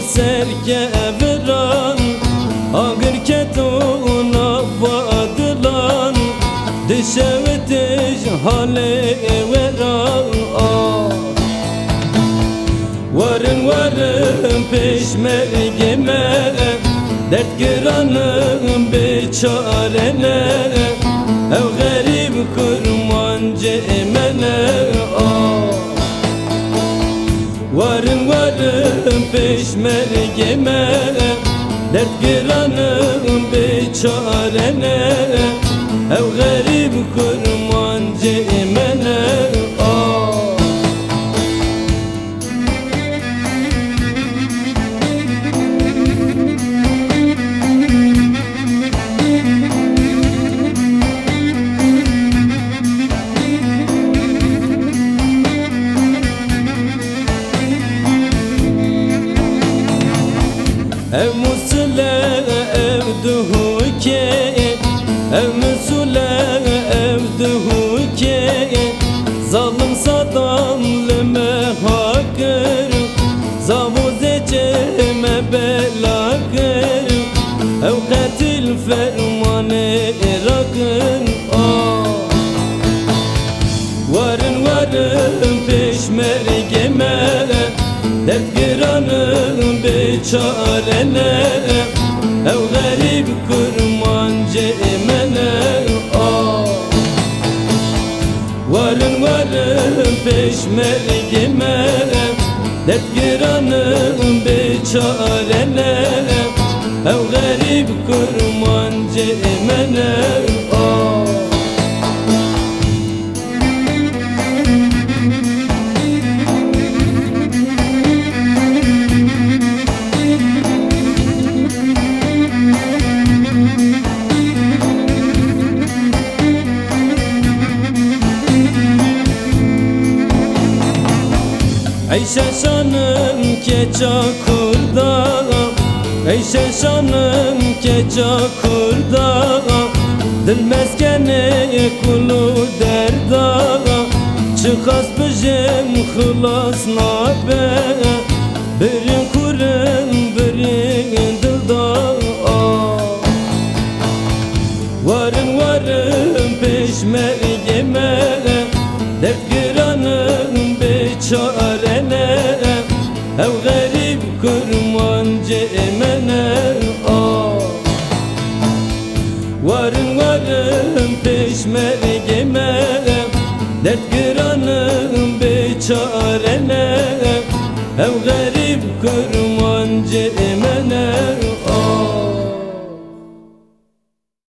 serke veran Agır ketuna vadılan Dişevetiş hale veran Varın varın peşmergeme Dert giranım beçarene Ev garip kurmancı emene Varın varın peşmergeme Dert giranım beçarene Ev garip kurmancı emene Ev musule ev duhuke Ev musule ev duhuke Zalim sadamlime hakir Zavuze ceme belakir Ev katil fermanı irakir Varın varın peşmergeme Dert giranım beçarene Ev garip kurmancı emene Varın varın peşmergeme Dert giranım beçarene Ev garip kurmancı emene Ey şaşanım keça kurda Ey şaşanım keça kurda Dil meskene kulu derda Çıkas bijim hılas nabe Birin kurun birin dilda Varın varın peşmergeme Dert giranım beçarene Ev garip kurmancı emene Varın varın peşmergeme Dert giranım beçarene Ev garip kurmancı